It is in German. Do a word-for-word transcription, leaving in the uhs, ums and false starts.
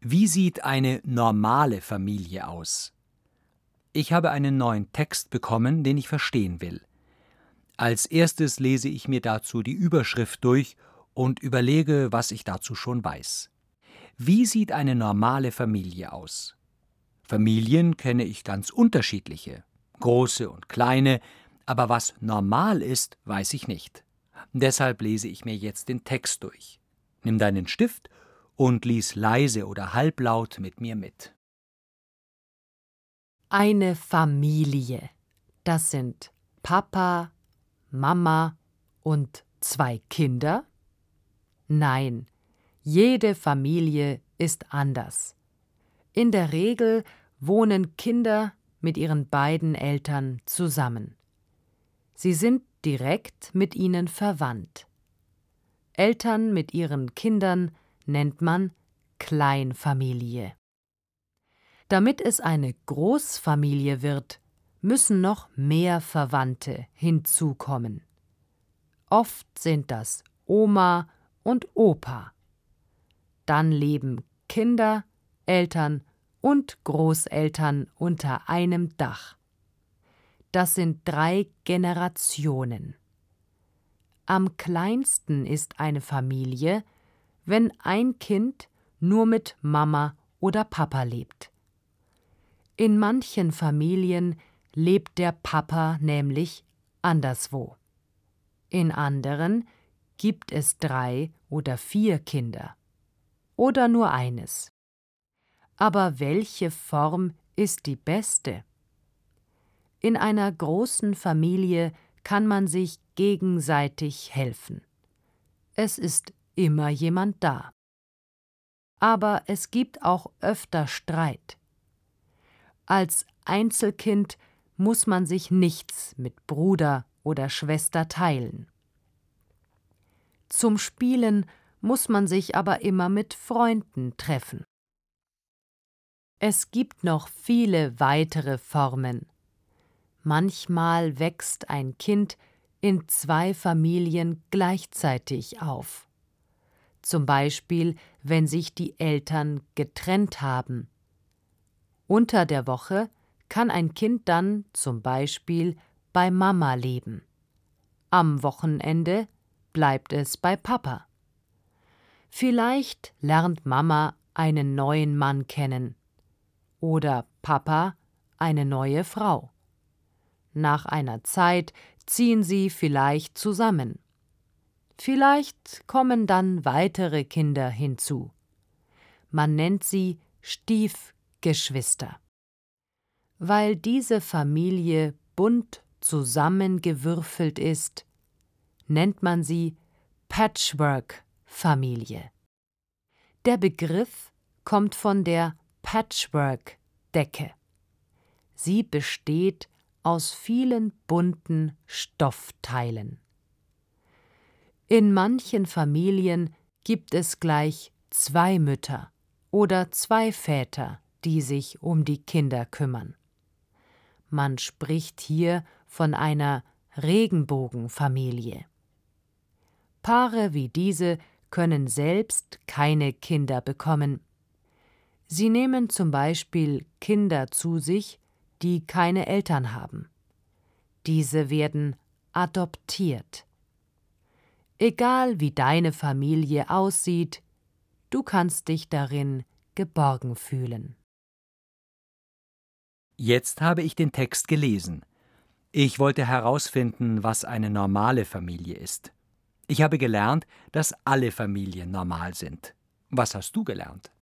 Wie sieht eine normale Familie aus? Ich habe einen neuen Text bekommen, den ich verstehen will. Als erstes lese ich mir dazu die Überschrift durch und überlege, was ich dazu schon weiß. Wie sieht eine normale Familie aus? Familien kenne ich ganz unterschiedliche, große und kleine, aber was normal ist, weiß ich nicht. Deshalb lese ich mir jetzt den Text durch. Nimm deinen Stift und lies leise oder halblaut mit mir mit. Eine Familie. Das sind Papa, Mama und zwei Kinder? Nein, jede Familie ist anders. In der Regel wohnen Kinder mit ihren beiden Eltern zusammen. Sie sind direkt mit ihnen verwandt. Eltern mit ihren Kindern nennt man Kleinfamilie. Damit es eine Großfamilie wird, müssen noch mehr Verwandte hinzukommen. Oft sind das Oma und Opa. Dann leben Kinder, Eltern und Großeltern unter einem Dach. Das sind drei Generationen. Am kleinsten ist eine Familie, wenn ein Kind nur mit Mama oder Papa lebt. In manchen Familien lebt der Papa nämlich anderswo. In anderen gibt es drei oder vier Kinder. Oder nur eines. Aber welche Form ist die beste? In einer großen Familie kann man sich gegenseitig helfen. Es ist immer jemand da. Aber es gibt auch öfter Streit. Als Einzelkind muss man sich nichts mit Bruder oder Schwester teilen. Zum Spielen muss man sich aber immer mit Freunden treffen. Es gibt noch viele weitere Formen. Manchmal wächst ein Kind in zwei Familien gleichzeitig auf. Zum Beispiel, wenn sich die Eltern getrennt haben. Unter der Woche kann ein Kind dann zum Beispiel bei Mama leben. Am Wochenende bleibt es bei Papa. Vielleicht lernt Mama einen neuen Mann kennen oder Papa eine neue Frau. Nach einer Zeit ziehen sie vielleicht zusammen. Vielleicht kommen dann weitere Kinder hinzu. Man nennt sie Stiefgeschwister. Weil diese Familie bunt zusammengewürfelt ist, nennt man sie Patchwork-Familie. Der Begriff kommt von der Patchwork-Decke. Sie besteht aus vielen bunten Stoffteilen. In manchen Familien gibt es gleich zwei Mütter oder zwei Väter, die sich um die Kinder kümmern. Man spricht hier von einer Regenbogenfamilie. Paare wie diese können selbst keine Kinder bekommen. Sie nehmen zum Beispiel Kinder zu sich, die keine Eltern haben. Diese werden adoptiert. Egal wie deine Familie aussieht, du kannst dich darin geborgen fühlen. Jetzt habe ich den Text gelesen. Ich wollte herausfinden, was eine normale Familie ist. Ich habe gelernt, dass alle Familien normal sind. Was hast du gelernt?